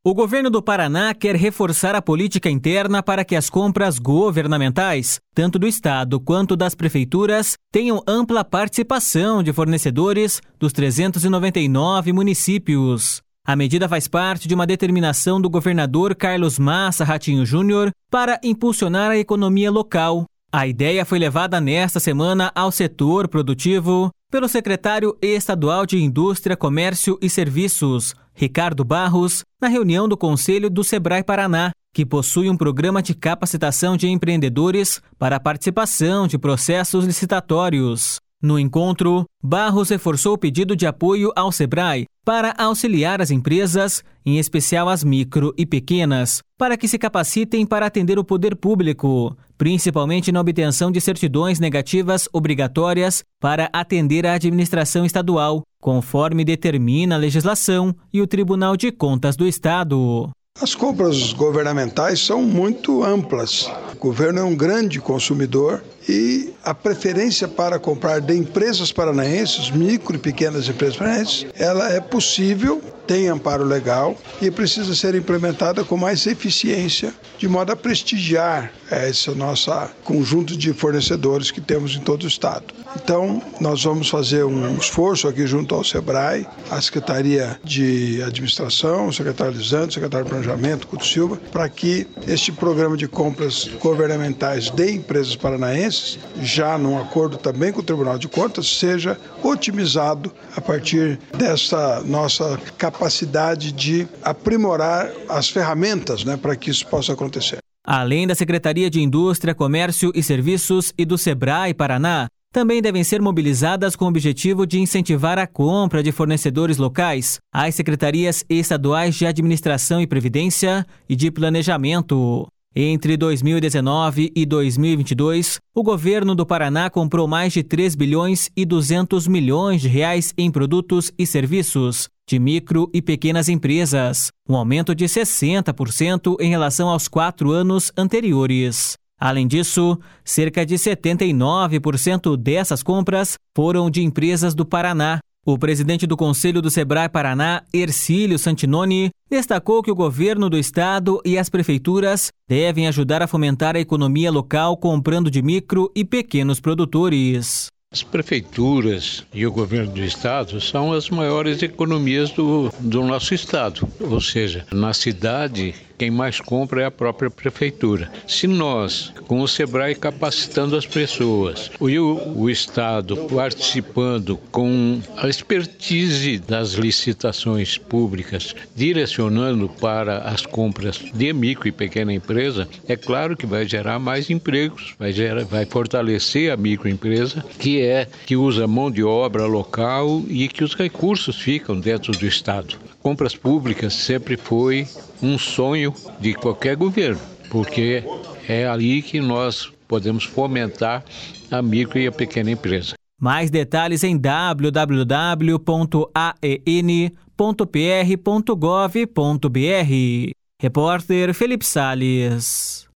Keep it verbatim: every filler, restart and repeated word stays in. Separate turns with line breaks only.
O governo do Paraná quer reforçar a política interna para que as compras governamentais, tanto do estado quanto das prefeituras, tenham ampla participação de fornecedores dos trezentos e noventa e nove municípios. A medida faz parte de uma determinação do governador Carlos Massa Ratinho Júnior para impulsionar a economia local. A ideia foi levada nesta semana ao setor produtivo pelo secretário estadual de Indústria, Comércio e Serviços, Ricardo Barros, na reunião do Conselho do Sebrae Paraná, que possui um programa de capacitação de empreendedores para a participação de processos licitatórios. No encontro, Barros reforçou o pedido de apoio ao Sebrae para auxiliar as empresas, em especial as micro e pequenas, para que se capacitem para atender o poder público, principalmente na obtenção de certidões negativas obrigatórias para atender a administração estadual, conforme determina a legislação e o Tribunal de Contas do Estado.
As compras governamentais são muito amplas. O governo é um grande consumidor e a preferência para comprar de empresas paranaenses, micro e pequenas empresas paranaenses, ela é possível, tem amparo legal e precisa ser implementada com mais eficiência, de modo a prestigiar esse nosso conjunto de fornecedores que temos em todo o estado. Então, nós vamos fazer um esforço aqui junto ao Sebrae, a Secretaria de Administração, o secretário Lisandro, o secretário de Planejamento, Couto Silva, para que este programa de compras governamentais de empresas paranaenses, já num acordo também com o Tribunal de Contas, seja otimizado a partir dessa nossa capacidade de aprimorar as ferramentas, né, para que isso possa acontecer.
Além da Secretaria de Indústria, Comércio e Serviços e do Sebrae Paraná, também devem ser mobilizadas com o objetivo de incentivar a compra de fornecedores locais as secretarias estaduais de Administração e Previdência e de Planejamento. Entre dois mil e dezenove e dois mil e vinte e dois, o governo do Paraná comprou mais de três bilhões e duzentos milhões de reais em produtos e serviços de micro e pequenas empresas, um aumento de sessenta por cento em relação aos quatro anos anteriores. Além disso, cerca de setenta e nove por cento dessas compras foram de empresas do Paraná. O presidente do Conselho do Sebrae Paraná, Ercílio Santinoni, destacou que o governo do estado e as prefeituras devem ajudar a fomentar a economia local comprando de micro e pequenos produtores.
As prefeituras e o governo do estado são as maiores economias do, do nosso estado, ou seja, na cidade quem mais compra é a própria prefeitura. Se nós, com o Sebrae capacitando as pessoas, e o, o estado participando com a expertise das licitações públicas, direcionando para as compras de micro e pequena empresa, é claro que vai gerar mais empregos, vai, gerar, vai fortalecer a microempresa, que é que usa mão de obra local e que os recursos ficam dentro do estado. Compras públicas sempre foi um sonho de qualquer governo, porque é ali que nós podemos fomentar a micro e a pequena empresa.
Mais detalhes em w w w ponto a e n ponto p r ponto gov ponto b r. Repórter Felipe Salles.